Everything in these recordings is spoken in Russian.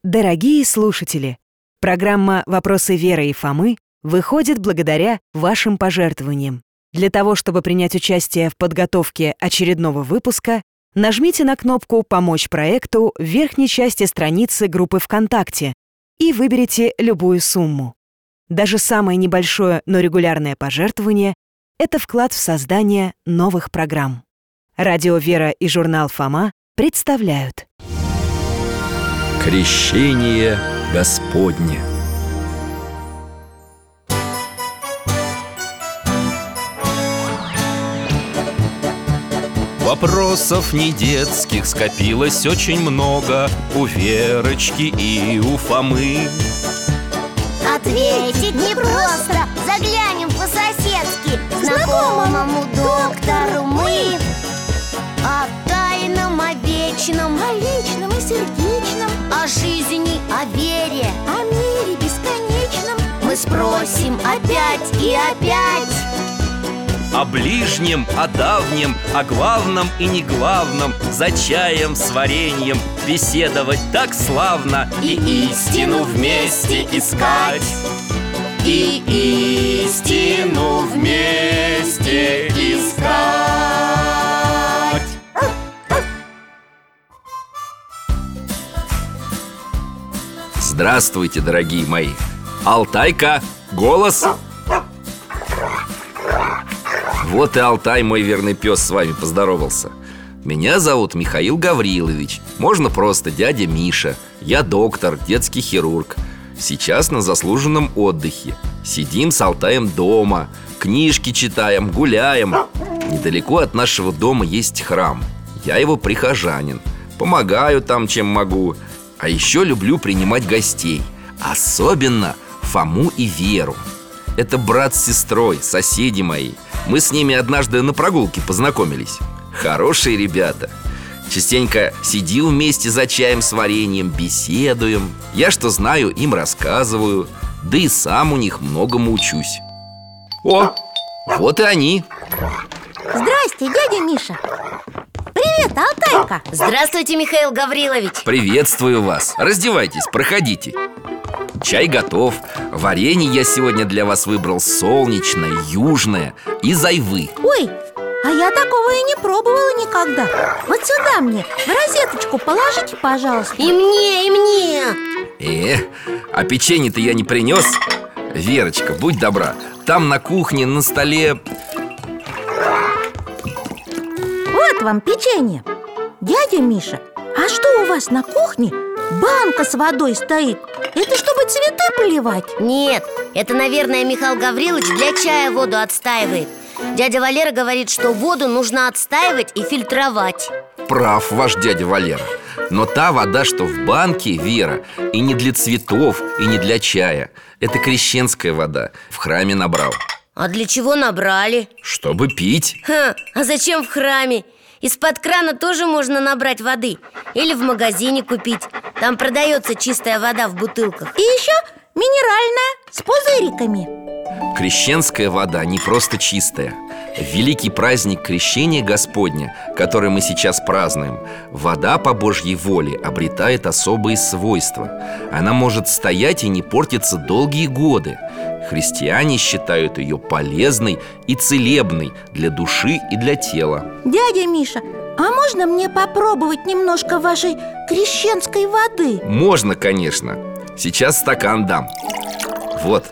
Дорогие слушатели, программа «Вопросы Веры и Фомы» выходит благодаря вашим пожертвованиям. Для того, чтобы принять участие в подготовке очередного выпуска, нажмите на кнопку «Помочь проекту» в верхней части страницы группы ВКонтакте и выберите любую сумму. Даже самое небольшое, но регулярное пожертвование – это вклад в создание новых программ. Радио «Вера» и журнал «Фома» представляют Крещение Господне. Вопросов не детских скопилось очень много у Верочки и у Фомы. Ответить непросто, заглянем по-соседски знакомому доктору мы. О тайном, о вечном, о личном и сердечном, о жизни, о вере, о мире бесконечном мы спросим опять и опять. О ближнем, о давнем, о главном и неглавном, за чаем с вареньем беседовать так славно. И истину вместе искать, и истину вместе искать. Здравствуйте, дорогие мои. Алтайка, голос. Вот и Алтай, мой верный пес, с вами поздоровался. Меня зовут Михаил Гаврилович. Можно просто дядя Миша. Я доктор, детский хирург. Сейчас на заслуженном отдыхе. Сидим с Алтаем дома, книжки читаем, гуляем. Недалеко от нашего дома есть храм. Я его прихожанин. Помогаю там, чем могу. А еще люблю принимать гостей. Особенно Фому и Веру. Это брат с сестрой, соседи мои. Мы с ними однажды на прогулке познакомились. Хорошие ребята. Частенько сидим вместе за чаем с вареньем, беседуем. Я что знаю, им рассказываю. Да и сам у них многому учусь. О, вот и они. Здрасте, дядя Миша. Привет, Алтайка. Здравствуйте, Михаил Гаврилович. Приветствую вас. Раздевайтесь, проходите. Чай готов. Варенье я сегодня для вас выбрал солнечное, южное, из айвы. Ой, а я такого и не пробовала никогда. Вот сюда мне, в розеточку положите, пожалуйста. И мне, и мне. А печенье-то я не принес. Верочка, будь добра, там на кухне на столе... Вот вам печенье. Дядя Миша, а что у вас на кухне? Банка с водой стоит. Это чтобы цветы поливать? Нет, это, наверное, Михаил Гаврилович для чая воду отстаивает. Дядя Валера говорит, что воду нужно отстаивать и фильтровать. Прав ваш дядя Валера. Но та вода, что в банке, Вера, и не для цветов, и не для чая. Это крещенская вода. В храме набрал. А для чего набрали? Чтобы пить. А зачем в храме? Из-под крана тоже можно набрать воды. Или в магазине купить. Там продается чистая вода в бутылках. И еще минеральная, с пузыриками. Крещенская вода не просто чистая. В великий праздник Крещения Господня, который мы сейчас празднуем, вода по Божьей воле обретает особые свойства. Она может стоять и не портиться долгие годы. Христиане считают ее полезной и целебной для души и для тела. Дядя Миша, а можно мне попробовать немножко вашей крещенской воды? Можно, конечно. Сейчас стакан дам. Вот.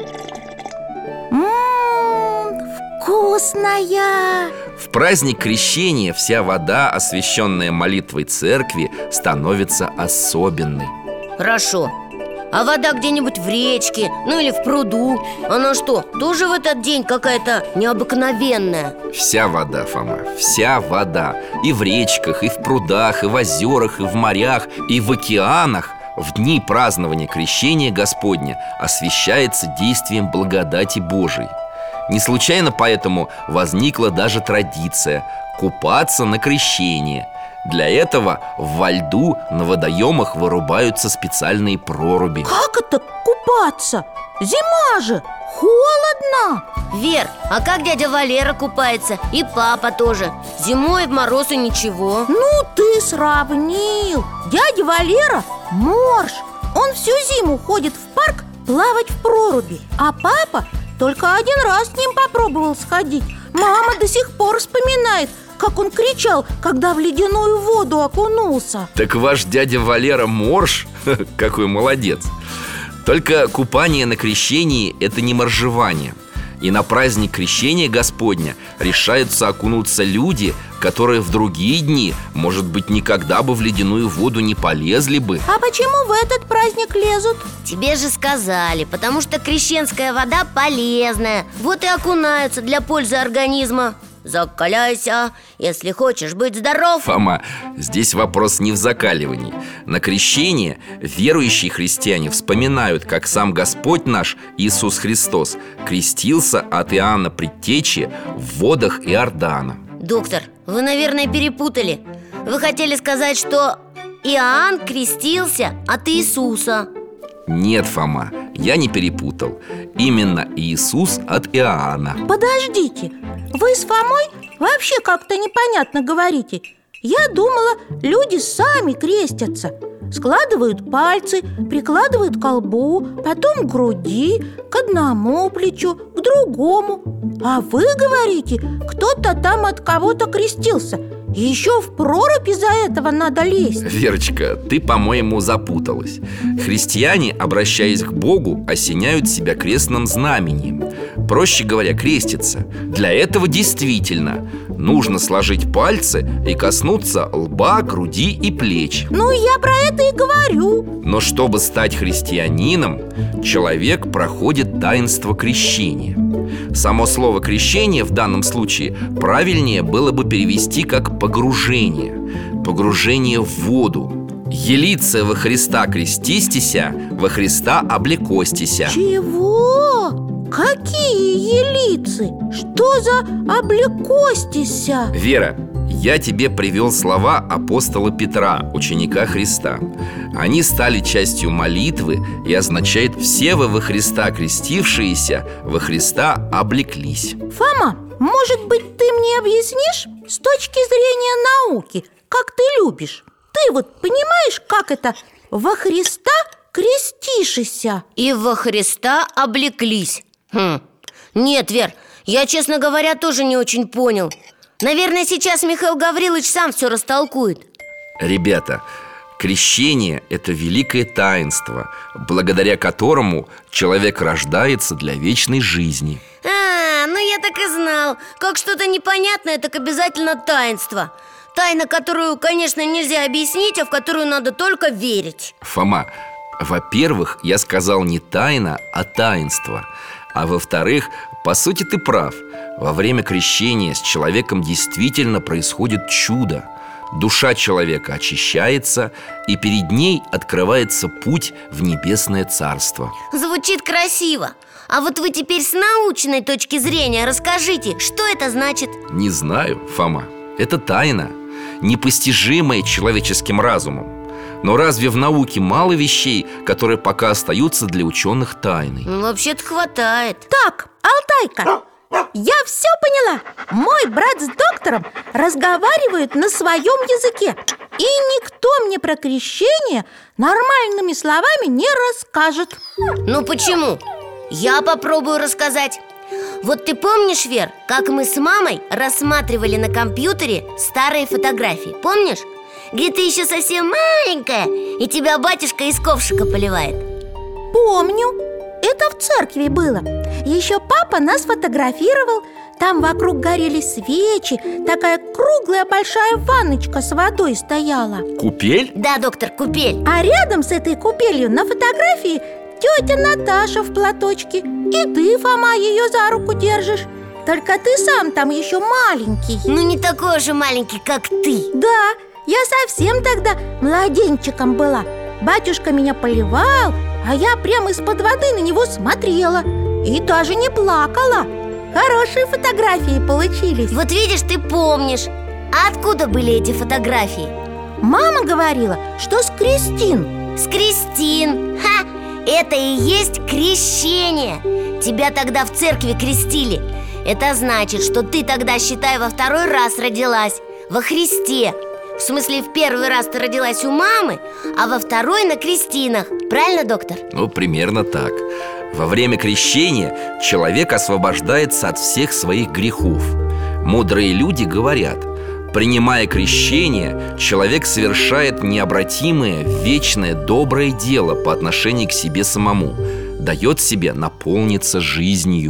Вкусная! В праздник Крещения вся вода, освященная молитвой церкви, становится особенной. Хорошо. А вода где-нибудь в речке, ну или в пруду, она что, тоже в этот день какая-то необыкновенная? Вся вода, Фома, вся вода. И в речках, и в прудах, и в озерах, и в морях, и в океанах в дни празднования Крещения Господня освящается действием благодати Божией. Не случайно поэтому возникла даже традиция купаться на крещение. Для этого во льду на водоемах вырубаются специальные проруби. Как это купаться? Зима же, холодно. Вер, а как дядя Валера купается? И папа тоже. Зимой в мороз и ничего. Ну ты сравнил. Дядя Валера морж. Он всю зиму ходит в парк плавать в проруби. А папа только один раз с ним попробовал сходить. Мама до сих пор вспоминает, как он кричал, когда в ледяную воду окунулся. Так ваш дядя Валера морж? Какой молодец. Только купание на крещении – это не моржевание. И на праздник крещения Господня решаются окунуться люди, которые в другие дни, может быть, никогда бы в ледяную воду не полезли бы. А почему в этот праздник лезут? Тебе же сказали, потому что крещенская вода полезная. Вот и окунаются для пользы организма. Закаляйся, если хочешь быть здоров. Фома, здесь вопрос не в закаливании. На крещение верующие христиане вспоминают, как сам Господь наш Иисус Христос крестился от Иоанна Предтечи в водах Иордана. Доктор, вы, наверное, перепутали. Вы хотели сказать, что Иоанн крестился от Иисуса. Нет, Фома, я не перепутал. Именно Иисус от Иоанна. Подождите, вы с Фомой вообще как-то непонятно говорите. Я думала, люди сами крестятся. Складывают пальцы, прикладывают к колбу, потом к груди, к одному плечу, к другому. А вы говорите, кто-то там от кого-то крестился. И еще в прорубь из-за этого надо лезть. Верочка, ты, по-моему, запуталась. Христиане, обращаясь к Богу, осеняют себя крестным знамением. Проще говоря, крестятся. Для этого действительно нужно сложить пальцы и коснуться лба, груди и плеч. Ну, я про это и говорю. Но чтобы стать христианином, человек проходит таинство крещения. Само слово «крещение» в данном случае правильнее было бы перевести как «погружение». Погружение в воду. «Елице во Христа крестистися, во Христа облекостися». Чего? Какие елицы? Что за облекостися? Вера, я тебе привел слова апостола Петра, ученика Христа. Они стали частью молитвы и означают «все вы во Христа крестившиеся, во Христа облеклись». Фома, может быть, ты мне объяснишь с точки зрения науки, как ты любишь? Ты вот понимаешь, как это «во Христа крестишися»? И во Христа облеклись. Нет, Вер, я, честно говоря, тоже не очень понял. Наверное, сейчас Михаил Гаврилович сам все растолкует. Ребята, крещение – это великое таинство, благодаря которому человек рождается для вечной жизни. Ну я так и знал. Как что-то непонятное, так обязательно таинство. Тайна, которую, конечно, нельзя объяснить, а в которую надо только верить. Фома, во-первых, я сказал не тайна, а таинство. А во-вторых, по сути, ты прав. Во время крещения с человеком действительно происходит чудо. Душа человека очищается, и перед ней открывается путь в небесное царство. Звучит красиво. А вот вы теперь с научной точки зрения расскажите, что это значит? Не знаю, Фома. Это тайна, непостижимая человеческим разумом. Но разве в науке мало вещей, которые пока остаются для ученых тайной? Вообще-то хватает. Так, Алтайка, я все поняла. Мой брат с доктором разговаривают на своем языке. И никто мне про крещение нормальными словами не расскажет. Ну почему? Я попробую рассказать. Вот ты помнишь, Вер, как мы с мамой рассматривали на компьютере старые фотографии? Помнишь? Где ты еще совсем маленькая, и тебя батюшка из ковшика поливает. Помню. Это в церкви было. Еще папа нас фотографировал. Там вокруг горели свечи. Такая круглая большая ванночка с водой стояла. Купель? Да, доктор, купель. А рядом с этой купелью на фотографии тетя Наташа в платочке. И ты, Фома, ее за руку держишь. Только ты сам там еще маленький. Ну не такой же маленький, как ты. Да, я совсем тогда младенчиком была. Батюшка меня поливал, а я прямо из-под воды на него смотрела. И даже не плакала. Хорошие фотографии получились. Вот видишь, ты помнишь. А откуда были эти фотографии? Мама говорила, что с крестин. С крестин. Ха! Это и есть крещение. Тебя тогда в церкви крестили. Это значит, что ты тогда, считай, во второй раз родилась во Христе. В смысле, в первый раз ты родилась у мамы, а во второй на крестинах. Правильно, доктор? Ну, примерно так. Во время крещения человек освобождается от всех своих грехов. Мудрые люди говорят: принимая крещение, человек совершает необратимое, вечное, доброе дело по отношению к себе самому, дает себе наполниться жизнью.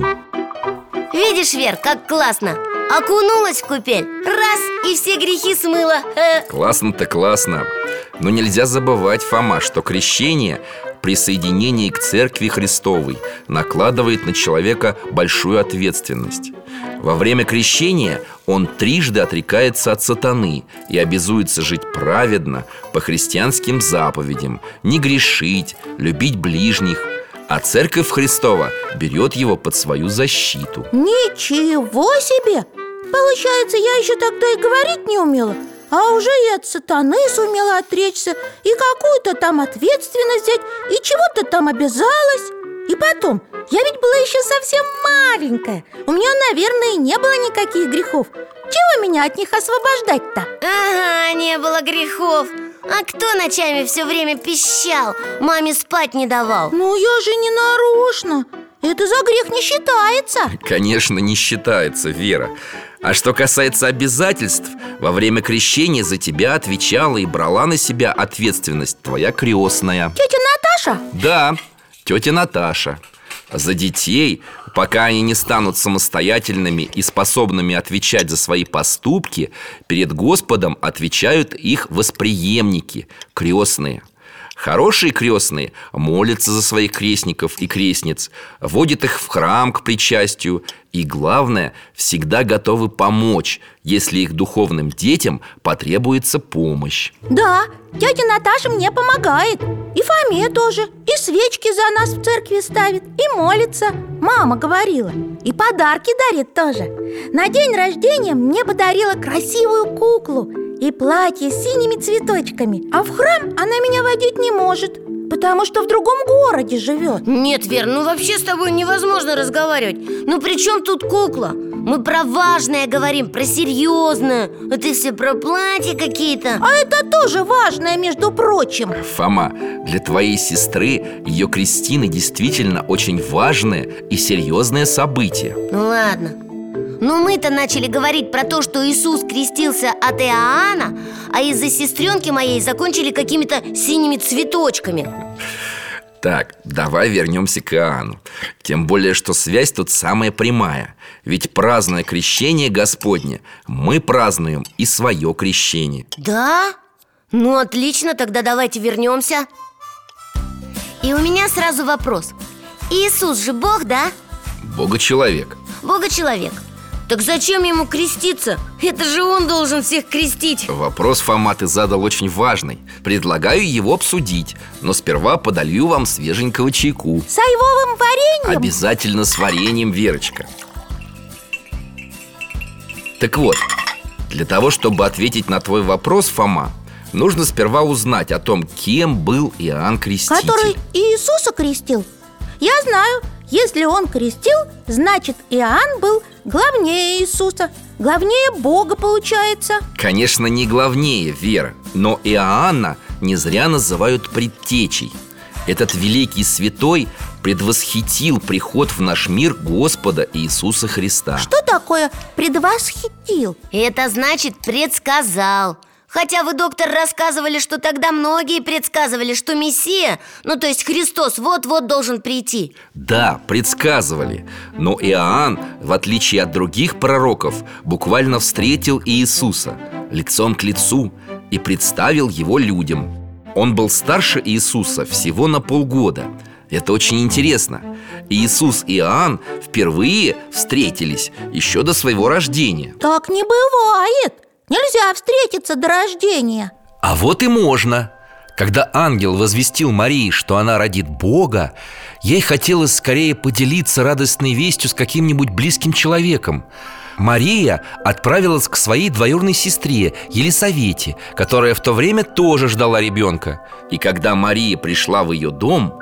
Видишь, Вер, как классно. Окунулась в купель, раз, и все грехи смыла. Классно-то классно. Но нельзя забывать, Фома, что крещение, присоединение к Церкви Христовой, накладывает на человека большую ответственность. Во время крещения он трижды отрекается от сатаны и обязуется жить праведно, по христианским заповедям, не грешить, любить ближних. А Церковь Христова берет его под свою защиту. Ничего себе! Получается, я еще тогда и говорить не умела, а уже и от сатаны сумела отречься, и какую-то там ответственность взять, и чего-то там обязалась. И потом, я ведь была еще совсем маленькая. У меня, наверное, не было никаких грехов. Чего меня от них освобождать-то? Ага, не было грехов. А кто ночами все время пищал, маме спать не давал? Ну, я же не нарочно. Это за грех не считается. Конечно, не считается, Вера. А что касается обязательств, во время крещения за тебя отвечала и брала на себя ответственность твоя крестная. Тетя Наташа? Да, тетя Наташа. За детей, пока они не станут самостоятельными и способными отвечать за свои поступки, перед Господом отвечают их восприемники, крестные. Хорошие крестные молятся за своих крестников и крестниц, водят их в храм к причастию и, главное, всегда готовы помочь, если их духовным детям потребуется помощь. Да, тетя Наташа мне помогает. И Фоме тоже. И свечки за нас в церкви ставит, и молится. Мама говорила. И подарки дарит тоже. На день рождения мне подарила красивую куклу и платье с синими цветочками. А в храм она меня водить не может, потому что в другом городе живет. Нет, Вер, ну вообще с тобой невозможно разговаривать. Ну при чем тут кукла? Мы про важное говорим, про серьезное. А ты все про платья какие-то. А это тоже важное, между прочим. Фома, для твоей сестры ее крестины действительно очень важное и серьезное событие. Ну ладно. Но мы-то начали говорить про то, что Иисус крестился от Иоанна, а из-за сестренки моей закончили какими-то синими цветочками. Так, давай вернемся к Иоанну. Тем более, что связь тут самая прямая. Ведь, празднуя крещение Господне, мы празднуем и свое крещение. Да? Ну отлично, тогда давайте вернемся. И у меня сразу вопрос. Иисус же Бог, да? Бога-человек. Бога-человек. Так зачем ему креститься? Это же он должен всех крестить. Вопрос, Фома, ты задал очень важный. Предлагаю его обсудить, но сперва подолью вам свеженького чайку. С айвовым вареньем? Обязательно с вареньем, Верочка. Так вот, для того, чтобы ответить на твой вопрос, Фома, нужно сперва узнать о том, кем был Иоанн Креститель. Который Иисуса крестил? Я знаю, если он крестил, значит, Иоанн был главнее Иисуса, главнее Бога, получается. Конечно, не главнее, Вера, но Иоанна не зря называют предтечей. Этот великий святой предвосхитил приход в наш мир Господа Иисуса Христа. Что такое предвосхитил? Это значит предсказал. Хотя вы, доктор, рассказывали, что тогда многие предсказывали, что Мессия, ну то есть Христос, вот-вот должен прийти. Да, предсказывали. Но Иоанн, в отличие от других пророков, буквально встретил Иисуса лицом к лицу и представил его людям. Он был старше Иисуса всего на полгода. Это очень интересно. Иисус и Иоанн впервые встретились еще до своего рождения. Так не бывает. Нельзя встретиться до рождения. А вот и можно. Когда ангел возвестил Марии, что она родит Бога, ей хотелось скорее поделиться радостной вестью с каким-нибудь близким человеком. Мария отправилась к своей двоюродной сестре Елисавете, которая в то время тоже ждала ребенка. И когда Мария пришла в ее дом,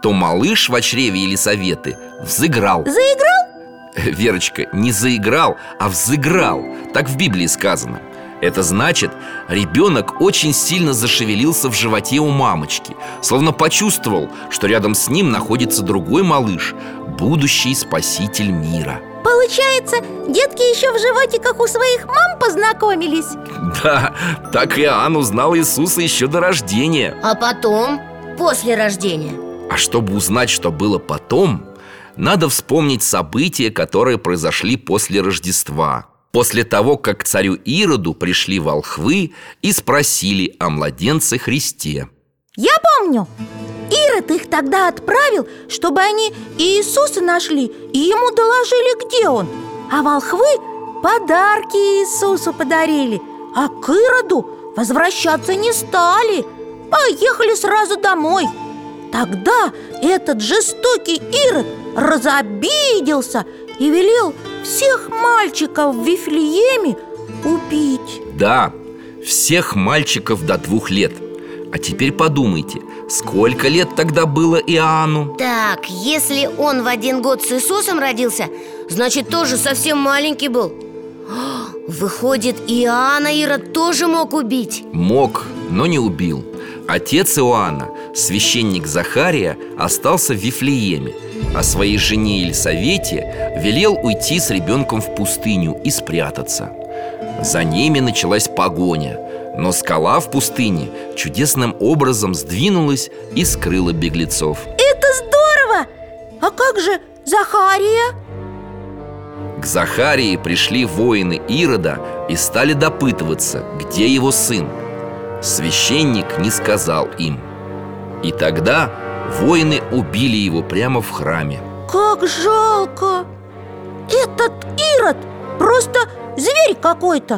то малыш в чреве Елисаветы взыграл. Заиграл? Верочка, не заиграл, а взыграл. Так в Библии сказано. Это значит, ребенок очень сильно зашевелился в животе у мамочки, словно почувствовал, что рядом с ним находится другой малыш, будущий спаситель мира. Получается, детки еще в животиках у своих мам познакомились? Да, так Иоанн узнал Иисуса еще до рождения. А потом, после рождения? А чтобы узнать, что было потом, надо вспомнить события, которые произошли после Рождества. После того, как к царю Ироду пришли волхвы и спросили о младенце Христе. Я помню. Ирод их тогда отправил, чтобы они Иисуса нашли и ему доложили, где он. А волхвы подарки Иисусу подарили, а к Ироду возвращаться не стали. Поехали сразу домой. Тогда этот жестокий Ирод разобиделся и велел всех мальчиков в Вифлееме убить. Да, всех мальчиков до 2 лет. А теперь подумайте, сколько лет тогда было Иоанну? Так, если он в 1 год с Иисусом родился, значит, тоже совсем маленький был. Выходит, Иоанна Ирод тоже мог убить? Мог, но не убил. Отец Иоанна, священник Захария, остался в Вифлееме, а своей жене Елисавете велел уйти с ребенком в пустыню и спрятаться. За ними началась погоня, но скала в пустыне чудесным образом сдвинулась и скрыла беглецов. Это здорово! А как же Захария? К Захарии пришли воины Ирода и стали допытываться, где его сын. Священник не сказал им. И тогда воины убили его прямо в храме. Как жалко! Этот Ирод просто зверь какой-то.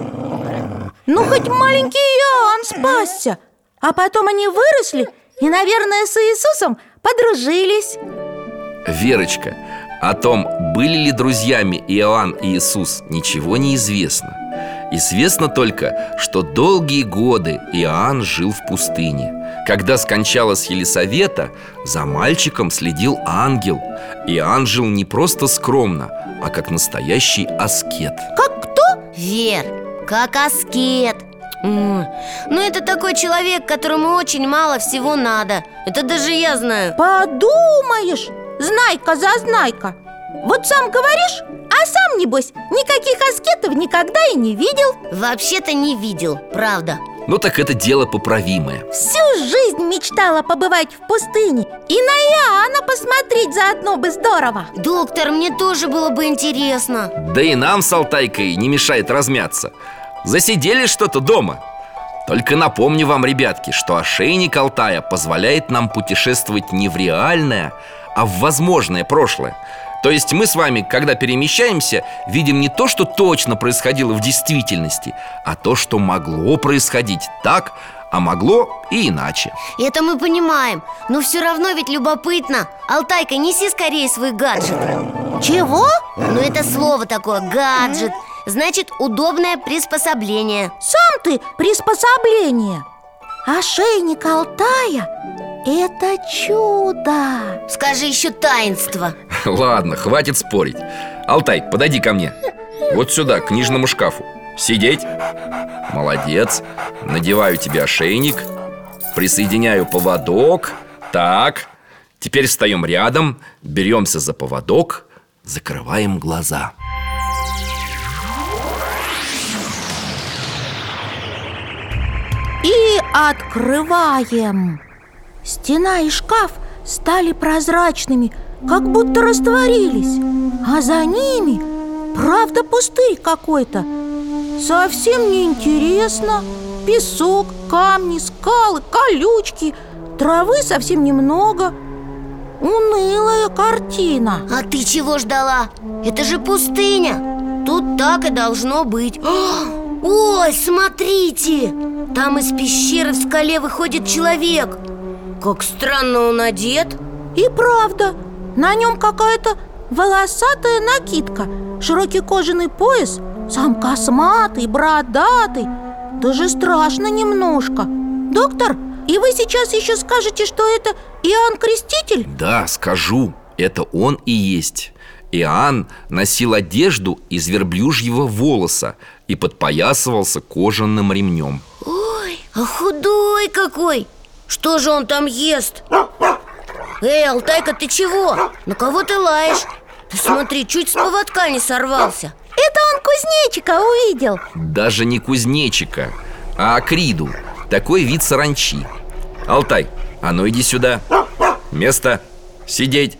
Ну, хоть маленький Иоанн спасся. А потом они выросли и, наверное, с Иисусом подружились. Верочка, о том, были ли друзьями Иоанн и Иисус, ничего не известно. Известно только, что долгие годы Иоанн жил в пустыне. Когда скончалась Елисавета, за мальчиком следил ангел. Иоанн жил не просто скромно, а как настоящий аскет. Как кто? Вер, как аскет. Ну, это такой человек, которому очень мало всего надо. Это даже я знаю. Подумаешь, знайка-зазнайка. Вот сам говоришь, а сам, небось, никаких аскетов никогда и не видел. Вообще-то не видел, правда. Ну так это дело поправимое. Всю жизнь мечтала побывать в пустыне. И на Иоанна посмотреть заодно бы здорово. Доктор, мне тоже было бы интересно. Да и нам с Алтайкой не мешает размяться. Засиделись что-то дома. Только напомню вам, ребятки, что ошейник Алтая позволяет нам путешествовать не в реальное, а в возможное прошлое. То есть мы с вами, когда перемещаемся, видим не то, что точно происходило в действительности, а то, что могло происходить так, а могло и иначе. Это мы понимаем, но все равно ведь любопытно. Алтайка, неси скорее свой гаджет. Чего? Ну это слово такое, гаджет. Значит, удобное приспособление. Сам ты приспособление. Ошейник Алтая – это чудо. Скажи еще таинство. Ладно, хватит спорить. Алтай, подойди ко мне. Вот сюда, к книжному шкафу. Сидеть. Молодец. Надеваю тебе ошейник. Присоединяю поводок. Так. Теперь встаем рядом. Беремся за поводок. Закрываем глаза. И открываем. Стена и шкаф стали прозрачными, как будто растворились. А за ними, правда, пустырь какой-то. Совсем неинтересно. Песок, камни, скалы, колючки. Травы совсем немного. Унылая картина. А ты чего ждала? Это же пустыня. Тут так и должно быть. Ой, смотрите! Там из пещеры в скале выходит человек. Как странно он одет. И правда, на нем какая-то волосатая накидка, широкий кожаный пояс, сам косматый, бородатый. Даже страшно немножко. Доктор, И вы сейчас еще скажете, что это Иоанн Креститель? Да, скажу, это он и есть. Иоанн носил одежду из верблюжьего волоса и подпоясывался кожаным ремнем. Ой, а худой какой! Что же он там ест? Эй, Алтайка, ты чего? На кого ты лаешь? Ты смотри, чуть с поводка не сорвался. Это он кузнечика увидел. Даже не кузнечика, а акриду. Такой вид саранчи. Алтай, а ну иди сюда. Место. Сидеть.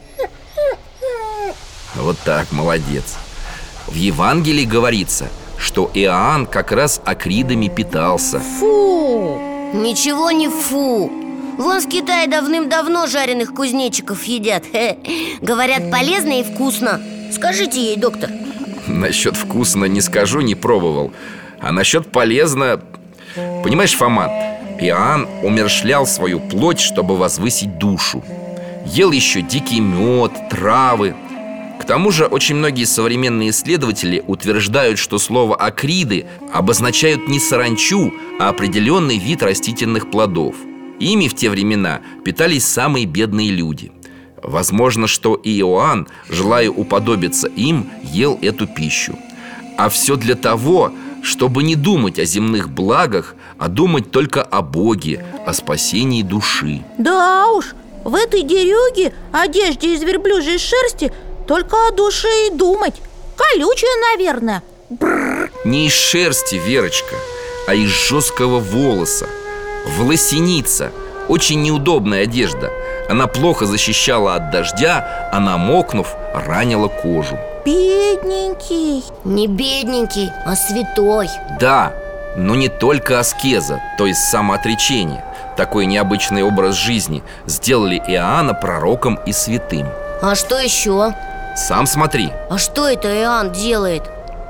Вот так, молодец. В Евангелии говорится, что Иоанн как раз акридами питался. Фу! Ничего не фу. Вон в Китае давным-давно жареных кузнечиков едят. Говорят, полезно и вкусно. Скажите ей, доктор. Насчет вкусно не скажу, не пробовал. А насчет полезно... Понимаешь, Фома, Иоанн умерщвлял свою плоть, чтобы возвысить душу. Ел еще дикий мед, травы. К тому же очень многие современные исследователи утверждают, что слово «акриды» обозначают не саранчу, а определенный вид растительных плодов. Ими в те времена питались самые бедные люди. Возможно, что и Иоанн, желая уподобиться им, ел эту пищу. А все для того, чтобы не думать о земных благах, а думать только о Боге, о спасении души. Да уж, в этой дерюге, одежде из верблюжьей шерсти, только о душе и думать. Колючая, наверное. Бррр. Не из шерсти, Верочка, а из жесткого волоса. Волосеница. Очень неудобная одежда. Она плохо защищала от дождя, а намокнув, ранила кожу. Бедненький. Не бедненький, а святой. Да, но не только аскеза, то есть самоотречение. Такой необычный образ жизни сделали Иоанна пророком и святым. А что еще? Сам смотри. А что это Иоанн делает?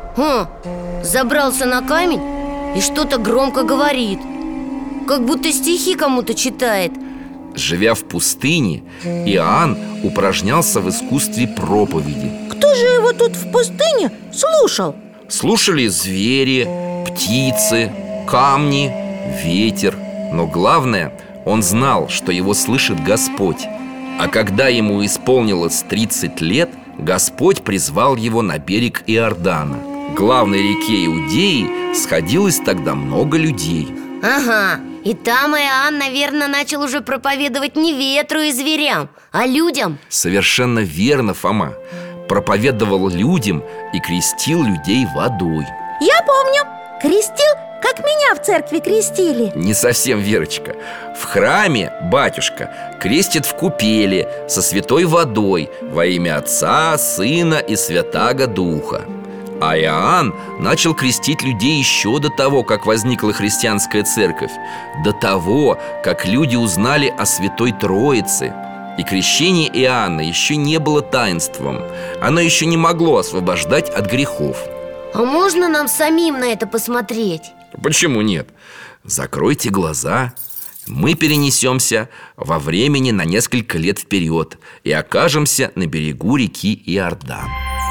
Забрался на камень и что-то громко говорит, как будто стихи кому-то читает. Живя в пустыне, Иоанн упражнялся в искусстве проповеди. Кто же его тут в пустыне слушал? Слушали звери, птицы, камни, ветер. Но главное, он знал, что его слышит Господь. А когда ему исполнилось 30 лет, Господь призвал его на берег Иордана. К главной реке Иудеи сходилось тогда много людей. Ага, и там Иоанн, наверное, начал уже проповедовать не ветру и зверям, а людям. Совершенно верно, Фома. Проповедовал людям и крестил людей водой. Я помню, крестил, как меня в церкви крестили. Не совсем, Верочка. В храме батюшка крестит в купели со святой водой во имя Отца, Сына и Святаго Духа. А Иоанн начал крестить людей еще до того, как возникла христианская церковь, до того, как люди узнали о Святой Троице. И крещение Иоанна еще не было таинством. Оно еще не могло освобождать от грехов. А можно нам самим на это посмотреть? Почему нет? Закройте глаза. Мы перенесемся во времени на несколько лет вперед и окажемся на берегу реки Иордан.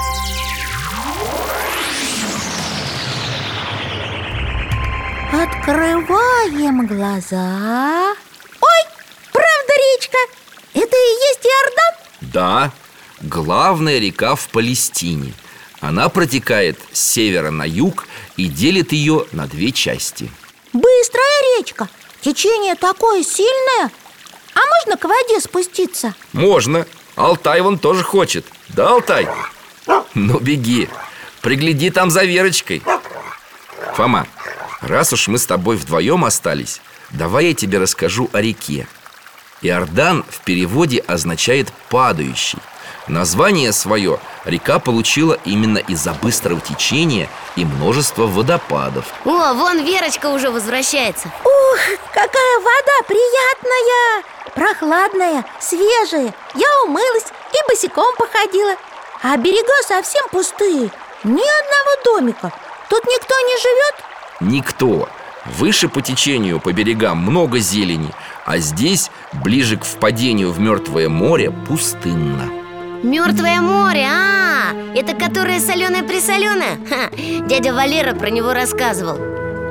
Открываем глаза. Ой, правда речка? Это и есть Иордан? Да, главная река в Палестине. Она протекает с севера на юг и делит ее на две части. Быстрая речка. Течение такое сильное. А можно к воде спуститься? Можно. Алтай вон тоже хочет. Да, Алтай? Ну, беги. Пригляди там за Верочкой. Фома, раз уж мы с тобой вдвоем остались, давай я тебе расскажу о реке. Иордан в переводе означает «падающий». Название свое река получила именно из-за быстрого течения и множества водопадов. О, вон Верочка уже возвращается. Ух, какая вода приятная! Прохладная, свежая. Я умылась и босиком походила. А берега совсем пустые. Ни одного домика. Тут никто не живет? Никто. Выше по течению, по берегам много зелени, а здесь, ближе к впадению в Мертвое море, пустынно. Мертвое море, это которое соленое-присоленое? Дядя Валера про него рассказывал. Тут-то я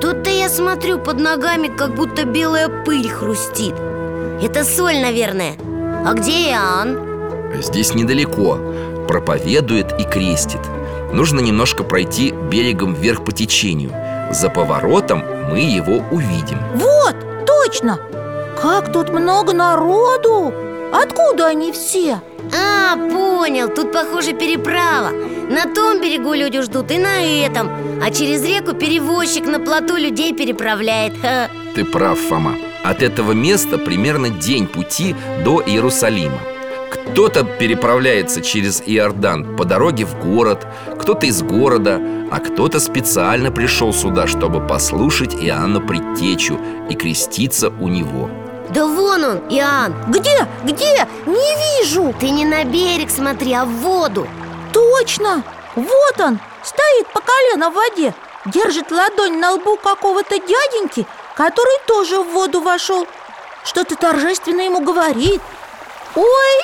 я смотрю, под ногами как будто белая пыль хрустит. Это соль, наверное. А где Иоанн? Здесь недалеко. Проповедует и крестит. Нужно немножко пройти берегом вверх по течению. За поворотом мы его увидим. Вот, точно! Как тут много народу! Откуда они все? А, понял, тут, похоже, переправа. На том берегу люди ждут и на этом. А через реку перевозчик на плоту людей переправляет. Ха. Ты прав, Фома. От этого места примерно день пути до Иерусалима. Кто-то переправляется через Иордан по дороге в город, кто-то из города, а кто-то специально пришел сюда, чтобы послушать Иоанна Предтечу и креститься у него. Да вон он, Иоанн. Где? Где? Не вижу. Ты не на берег смотри, а в воду. Точно! Вот он, стоит по колено в воде, держит ладонь на лбу какого-то дяденьки, который тоже в воду вошел. Что-то торжественно ему говорит. Ой!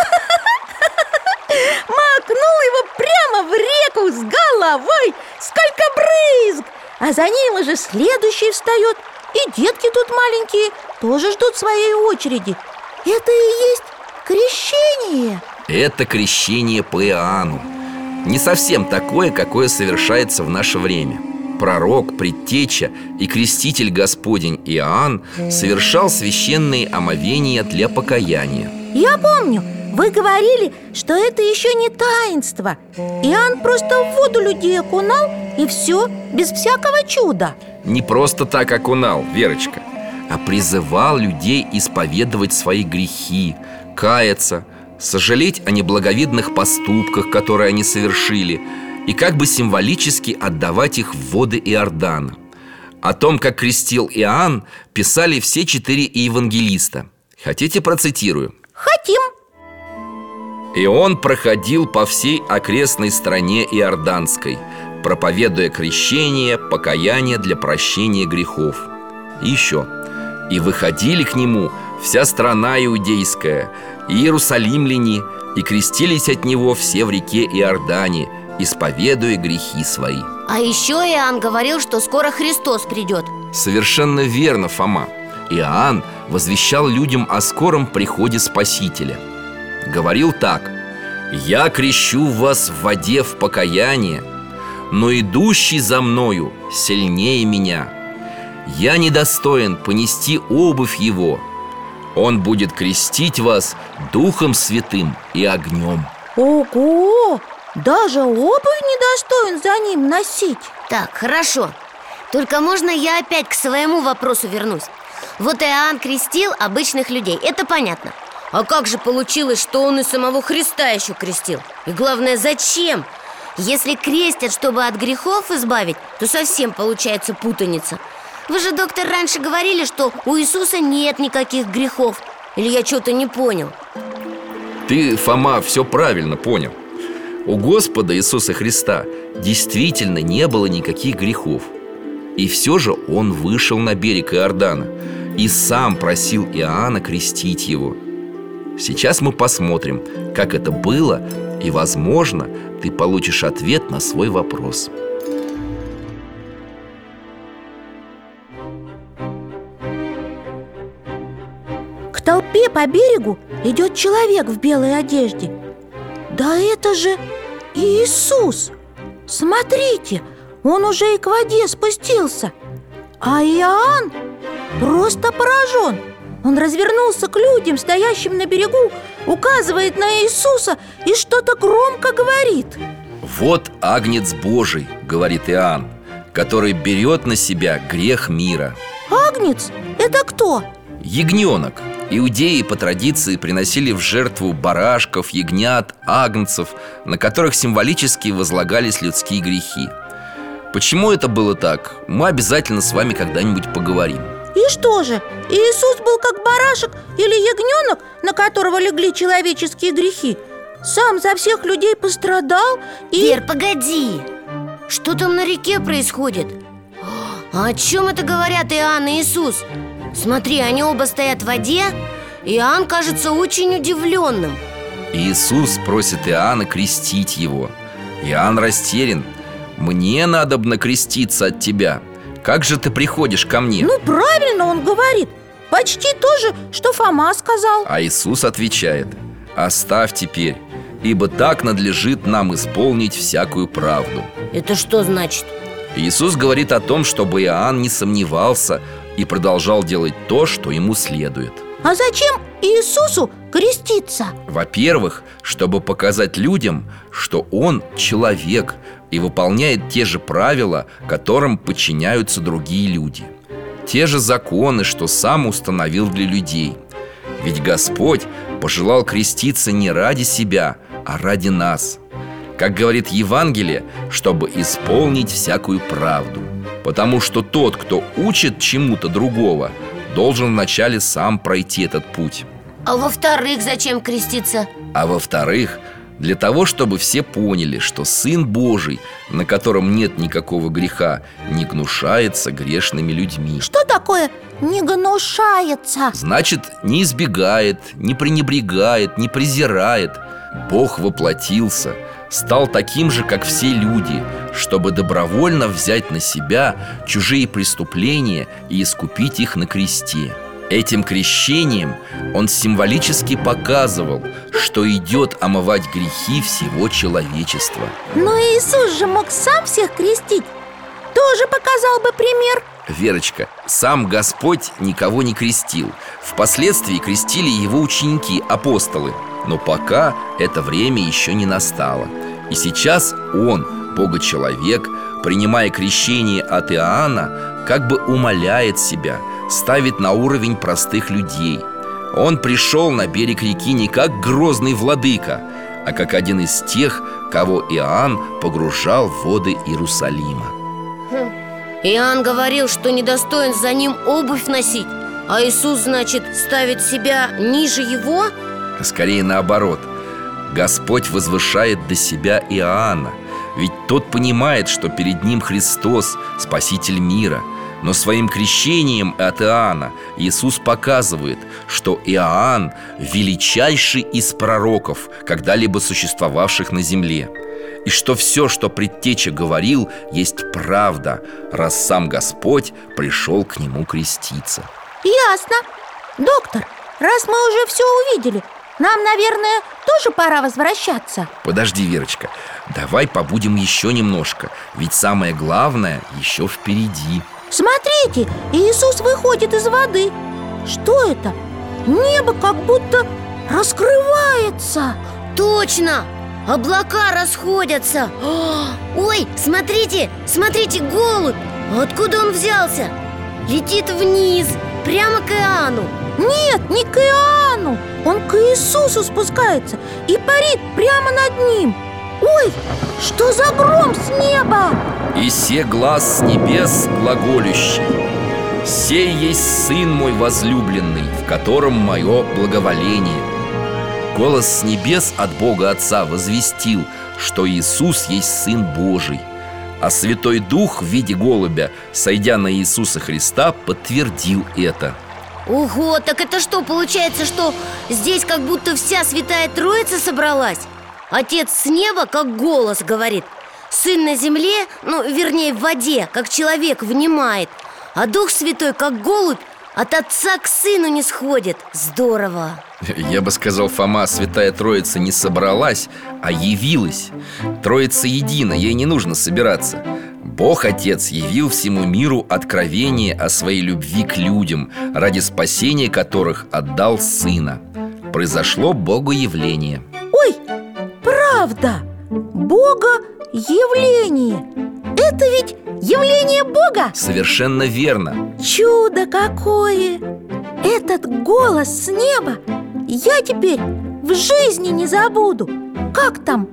Макнул его прямо в реку с головой. Сколько брызг! А за ним уже следующий встает. И детки тут маленькие тоже ждут своей очереди. Это и есть крещение. Это крещение по Иоанну. Не совсем такое, какое совершается в наше время. Пророк, предтеча и креститель Господень Иоанн совершал священные омовения для покаяния. Я помню, вы говорили, что это еще не таинство. Иоанн просто в воду людей окунал, и все, без всякого чуда. Не просто так окунал, Верочка, а призывал людей исповедовать свои грехи, каяться, сожалеть о неблаговидных поступках, которые они совершили, и как бы символически отдавать их в воды Иордана. О том, как крестил Иоанн, писали все 4 евангелиста. Хотите, процитирую? Хотим. «И он проходил по всей окрестной стране Иорданской, проповедуя крещение, покаяние для прощения грехов». И еще: «И выходили к нему вся страна иудейская, и иерусалимляне, и крестились от него все в реке Иордане, исповедуя грехи свои». А еще Иоанн говорил, что скоро Христос придет. Совершенно верно, Фома. Иоанн возвещал людям о скором приходе Спасителя. Говорил так: «Я крещу вас в воде в покаяние, но идущий за мною сильнее меня. Я недостоин понести обувь его. Он будет крестить вас Духом Святым и огнем». Ого! Даже обувь недостоин за ним носить. Так, хорошо. Только можно я опять к своему вопросу вернусь? Вот Иоанн крестил обычных людей, это понятно. А как же получилось, что он и самого Христа еще крестил? И главное, зачем? Если крестят, чтобы от грехов избавить, то совсем получается путаница. Вы же, доктор, раньше говорили, что у Иисуса нет никаких грехов. Или я что-то не понял? Ты, Фома, все правильно понял. У Господа Иисуса Христа действительно не было никаких грехов. И все же Он вышел на берег Иордана и сам просил Иоанна крестить его. Сейчас мы посмотрим, как это было, и, возможно, ты получишь ответ на свой вопрос. К толпе по берегу идет человек в белой одежде. Да это же Иисус! Смотрите, он уже и к воде спустился. А Иоанн просто поражен. Он развернулся к людям, стоящим на берегу, указывает на Иисуса и что-то громко говорит. «Вот Агнец Божий, — говорит Иоанн, — который берет на себя грех мира». Агнец? Это кто? Ягненок. Иудеи по традиции приносили в жертву барашков, ягнят, агнцев, на которых символически возлагались людские грехи. Почему это было так, мы обязательно с вами когда-нибудь поговорим. И что же, Иисус был как барашек или ягненок, на которого легли человеческие грехи? Сам за всех людей пострадал и... Вер, погоди! Что там на реке происходит? А о чем это говорят Иоанн и Иисус? Смотри, они оба стоят в воде. Иоанн кажется очень удивленным. Иисус просит Иоанна крестить его. Иоанн растерян. «Мне надобно креститься от тебя. как же ты приходишь ко мне? Ну, правильно он говорит. Почти то же, что Фома сказал. А Иисус отвечает: оставь теперь, ибо так надлежит нам исполнить всякую правду. Это что значит? Иисус говорит о том, чтобы Иоанн не сомневался и продолжал делать то, что ему следует. А зачем Иисусу креститься? Во-первых, чтобы показать людям, что он человек и выполняет те же правила, которым подчиняются другие люди. Те же законы, что сам установил для людей. Ведь Господь пожелал креститься не ради себя, а ради нас. Как говорит Евангелие, чтобы исполнить всякую правду. Потому что тот, кто учит чему-то другого, должен вначале сам пройти этот путь. А во-вторых, зачем креститься? А во-вторых, для того, чтобы все поняли, что Сын Божий, на котором нет никакого греха, не гнушается грешными людьми. Что такое «не гнушается»? Значит, не избегает, не пренебрегает, не презирает. Бог воплотился, стал таким же, как все люди, чтобы добровольно взять на себя чужие преступления и искупить их на кресте. Этим крещением он символически показывал, что идет омывать грехи всего человечества. Но Иисус же мог сам всех крестить. Тоже показал бы пример. Верочка, сам Господь никого не крестил. Впоследствии крестили его ученики, апостолы. Но пока это время еще не настало. И сейчас он, Бога-человек, принимая крещение от Иоанна, как бы умаляет себя, ставит на уровень простых людей. Он пришел на берег реки не как грозный владыка, а как один из тех, кого Иоанн погружал в воды Иерусалима. Иоанн говорил, что недостоин за ним обувь носить. А Иисус, значит, ставит себя ниже его? Скорее наоборот. Господь возвышает до себя Иоанна. Ведь тот понимает, что перед ним Христос, Спаситель мира. Но своим крещением от Иоанна Иисус показывает, что Иоанн – величайший из пророков, когда-либо существовавших на земле. И что все, что предтеча говорил, есть правда, раз сам Господь пришел к нему креститься. Ясно. Доктор, раз мы уже все увидели, нам, наверное, тоже пора возвращаться. Подожди, Верочка, давай побудем еще немножко, ведь самое главное еще впереди. Смотрите, Иисус выходит из воды. Что это? Небо как будто раскрывается. Точно! Облака расходятся. Ой, смотрите, смотрите, голубь! Откуда он взялся? Летит вниз, прямо к Иоанну. Нет, не к Иоанну. Он к Иисусу спускается и парит прямо над ним. Ой, что за гром с неба? «И се глас с небес глаголющий: сей есть Сын мой возлюбленный, в котором мое благоволение». Голос с небес от Бога Отца возвестил, что Иисус есть Сын Божий. А Святой Дух в виде голубя, сойдя на Иисуса Христа, подтвердил это. Ого, так это что, получается, что здесь как будто вся Святая Троица собралась? Отец с неба, как голос, говорит. Сын на земле, вернее в воде, как человек внимает. А Дух Святой, как голубь, от Отца к Сыну не сходит. Здорово. Я бы сказал, Фома, Святая Троица не собралась, а явилась. Троица едина, ей не нужно собираться. Бог Отец явил всему миру откровение о своей любви к людям, ради спасения которых отдал Сына. Произошло Богоявление. Ой, правда, Богоявление. Это ведь явление Бога? Совершенно верно. Чудо какое! Этот голос с неба я теперь в жизни не забуду. Как там?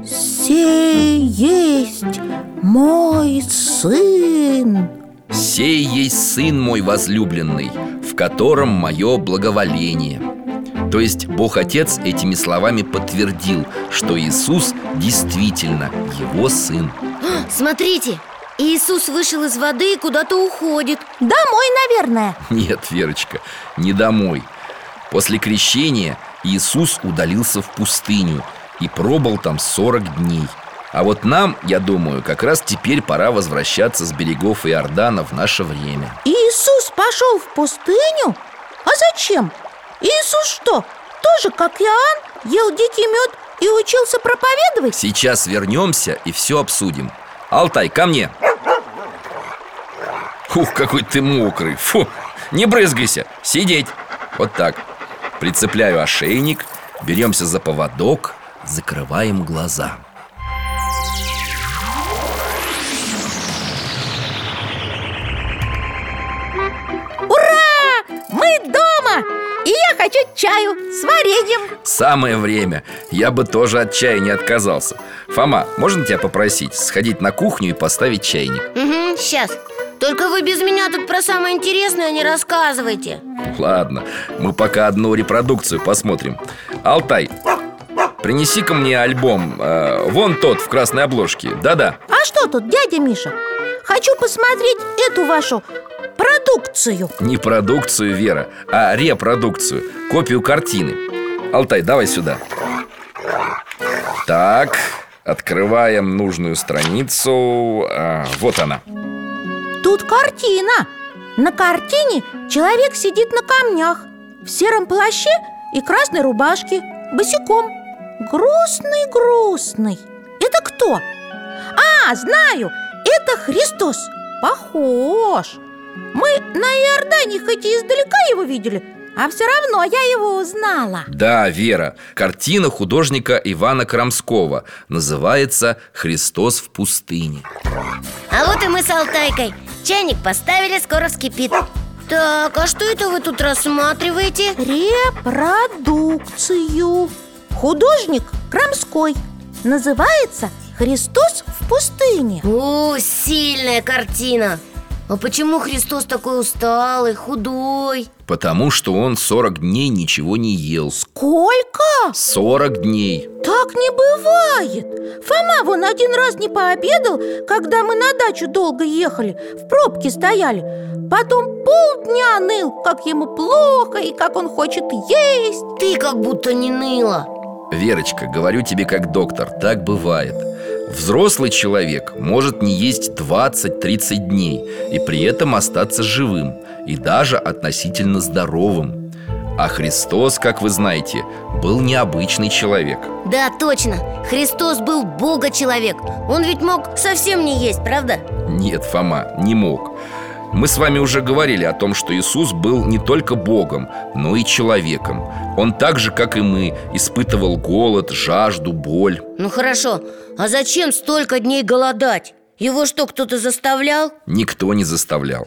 «Сей есть мой сын». «Сей есть Сын мой возлюбленный, в котором мое благоволение». То есть Бог Отец этими словами подтвердил, что Иисус действительно Его Сын. Смотрите, Иисус вышел из воды и куда-то уходит. Домой, наверное. Нет, Верочка, не домой. После крещения Иисус удалился в пустыню и пробыл там 40 дней. А вот нам, я думаю, как раз теперь пора возвращаться с берегов Иордана в наше время. Иисус пошел в пустыню? А зачем? Иисус что, тоже, как Иоанн, ел дикий мед и учился проповедовать? Сейчас вернемся и все обсудим. Алтай, ко мне. Ух, какой ты мокрый. Фу, не брызгайся, сидеть. Вот так. Прицепляю ошейник, беремся за поводок, закрываем глаза. Ура! Мы дома! И я хочу чаю с вареньем. Самое время. Я бы тоже от чая не отказался. Фома, можно тебя попросить сходить на кухню и поставить чайник? Угу, сейчас. Только вы без меня тут про самое интересное не рассказывайте. Ладно, мы пока одну репродукцию посмотрим. Алтай, принеси-ка мне альбом, вон тот в красной обложке. Да-да. А что тут, дядя Миша? Хочу посмотреть эту вашу продукцию. Не продукцию, Вера, а репродукцию, копию картины. Алтай, давай сюда. Так, открываем нужную страницу. Вот она. Тут картина. На картине человек сидит на камнях, в сером плаще и красной рубашке, босиком. Грустный. Это кто? А, знаю, это Христос. Похож. Мы на Иордане хоть и издалека его видели, а все равно я его узнала. Да, Вера, картина художника Ивана Крамского. Называется «Христос в пустыне». А вот и мы с Алтайкой. Чайник поставили, скоро вскипит. Так, а что это вы тут рассматриваете? Репродукцию. Художник Крамской. Называется «Христос в пустыне». О, сильная картина. А почему Христос такой усталый, худой? Потому что он 40 дней ничего не ел. Сколько? 40 дней. Так не бывает. Фома вон один раз не пообедал, когда мы на дачу долго ехали, в пробке стояли. Потом полдня ныл, как ему плохо и как он хочет есть. Ты как будто не ныла. Верочка, говорю тебе как доктор, так бывает. Взрослый человек может не есть 20-30 дней и при этом остаться живым и даже относительно здоровым. А Христос, как вы знаете, был необычный человек. Да, точно. Христос был Бога-человек. Он ведь мог совсем не есть, правда? Нет, Фома, не мог. Мы с вами уже говорили о том, что Иисус был не только Богом, но и человеком. Он так же, как и мы, испытывал голод, жажду, боль. Ну хорошо, а зачем столько дней голодать? Его что, кто-то заставлял? Никто не заставлял.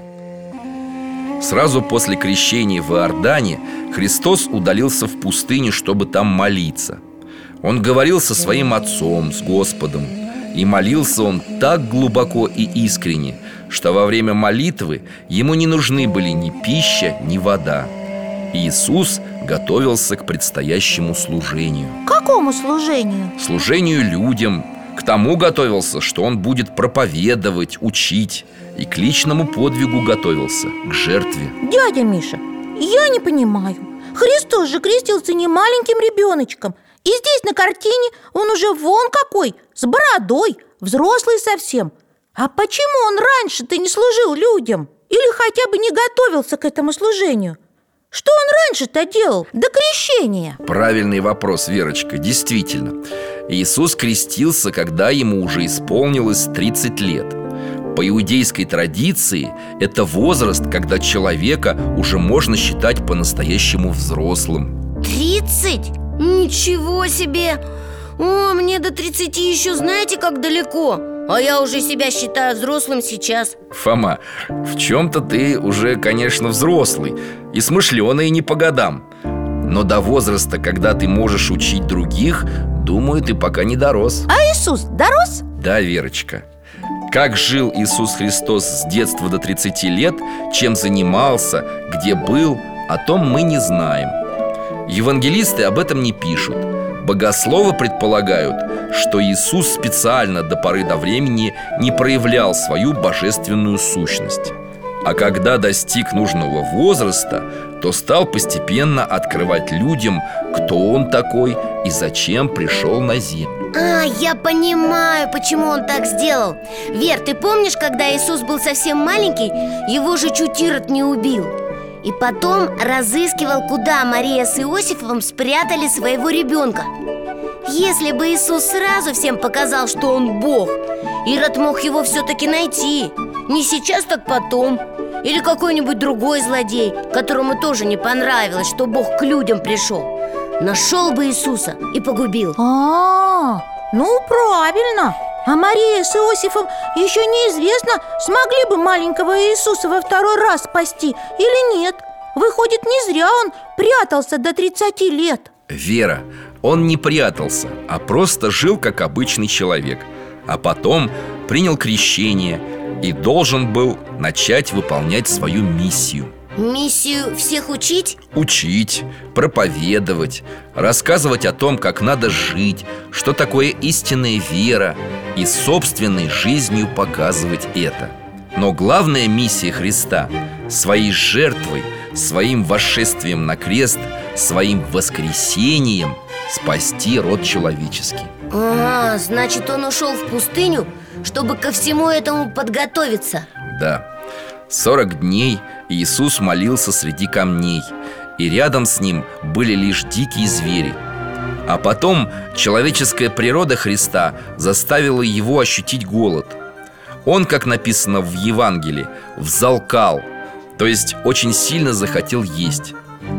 Сразу после крещения в Иордане Христос удалился в пустыню, чтобы там молиться. Он говорил со своим Отцом, с Господом. И молился он так глубоко и искренне, что во время молитвы ему не нужны были ни пища, ни вода. Иисус готовился к предстоящему служению. К какому служению? Служению людям. К тому готовился, что он будет проповедовать, учить. И к личному подвигу готовился, к жертве. Дядя Миша, я не понимаю. Христос же крестился не маленьким ребеночком. И здесь на картине он уже вон какой, с бородой, взрослый совсем. А почему он раньше-то не служил людям? Или хотя бы не готовился к этому служению? Что он раньше-то делал до крещения? Правильный вопрос, Верочка, действительно. Иисус крестился, когда ему уже исполнилось 30 лет. По иудейской традиции это возраст, когда человека уже можно считать по-настоящему взрослым. 30? Ничего себе! О, мне до 30 еще знаете как далеко. А я уже себя считаю взрослым сейчас. Фома, в чем-то ты уже, конечно, взрослый и смышленый не по годам. Но до возраста, когда ты можешь учить других, думаю, ты пока не дорос. А Иисус дорос? Да, Верочка. Как жил Иисус Христос с детства до 30 лет, чем занимался, где был, о том мы не знаем. Евангелисты об этом не пишут. Богословы предполагают, что Иисус специально до поры до времени не проявлял свою божественную сущность. А когда достиг нужного возраста, то стал постепенно открывать людям, кто он такой и зачем пришел на землю. Я понимаю, почему он так сделал. Вер, ты помнишь, когда Иисус был совсем маленький, его же чуть Ирод не убил? И потом разыскивал, куда Мария с Иосифом спрятали своего ребенка. Если бы Иисус сразу всем показал, что он Бог, Ирод мог его все-таки найти. Не сейчас, так потом. Или какой-нибудь другой злодей, которому тоже не понравилось, что Бог к людям пришел, нашел бы Иисуса и погубил. Ну правильно. А Мария с Иосифом еще неизвестно, смогли бы маленького Иисуса во второй раз спасти или нет. Выходит, не зря он прятался до 30 лет. Вера, он не прятался, а просто жил как обычный человек. А потом принял крещение и должен был начать выполнять свою миссию. Миссию всех учить? Учить, проповедовать, рассказывать о том, как надо жить, что такое истинная вера, и собственной жизнью показывать это. Но главная миссия Христа – своей жертвой, своим восшествием на крест, своим воскресением спасти род человеческий. Значит, он ушел в пустыню, чтобы ко всему этому подготовиться. Да. 40 дней Иисус молился среди камней, и рядом с ним были лишь дикие звери. А потом человеческая природа Христа заставила его ощутить голод. Он, как написано в Евангелии, взалкал, то есть очень сильно захотел есть.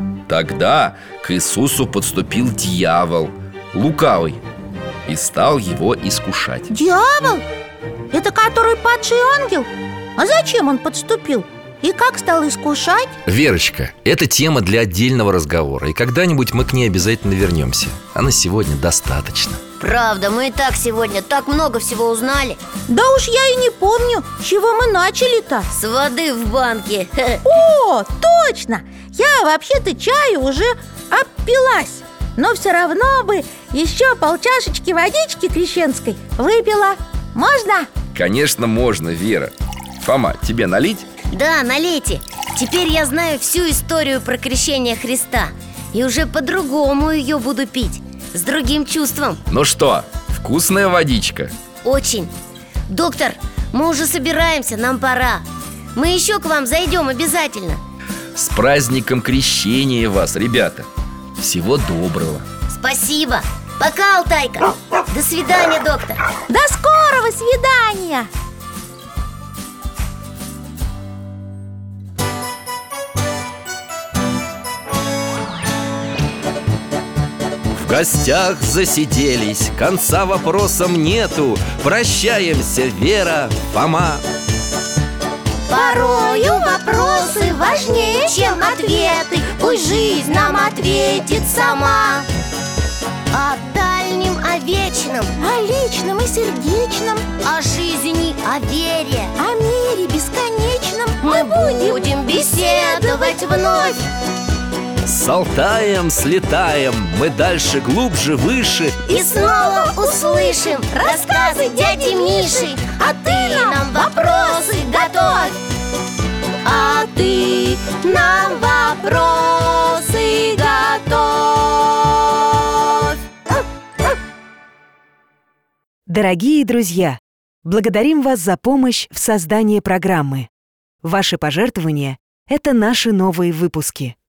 Тогда к Иисусу подступил дьявол, лукавый, и стал его искушать. Дьявол? Это который падший ангел? А зачем он подступил? И как стал искушать? Верочка, это тема для отдельного разговора, и когда-нибудь мы к ней обязательно вернемся. А на сегодня достаточно. Правда, мы и так сегодня так много всего узнали. Да уж я и не помню, с чего мы начали-то. С воды в банке. О, точно! Я вообще-то чаю уже обпилась, но все равно бы еще полчашечки водички крещенской выпила. Можно? Конечно, можно, Вера. Фома, тебе налить? Да, налейте. Теперь я знаю всю историю про крещение Христа, и уже по-другому ее буду пить, с другим чувством. Ну что, вкусная водичка? Очень. Доктор, мы уже собираемся, нам пора. Мы еще к вам зайдем обязательно. С праздником крещения вас, ребята. Всего доброго. Спасибо. Пока, Алтайка. До свидания, доктор. До скорого свидания. В гостях засиделись, конца вопросам нету. Прощаемся, Вера, Фома. Порою вопросы важнее, чем ответы. Пусть жизнь нам ответит сама. О дальнем, о вечном, О личном и сердечном, о жизни, о вере о мире бесконечном мы будем беседовать вновь. С Алтаем слетаем, мы дальше, глубже, выше. И снова услышим рассказы дяди Миши. А ты нам вопросы готовь. А ты нам вопросы готовь. Дорогие друзья, благодарим вас за помощь в создании программы. Ваши пожертвования — это наши новые выпуски.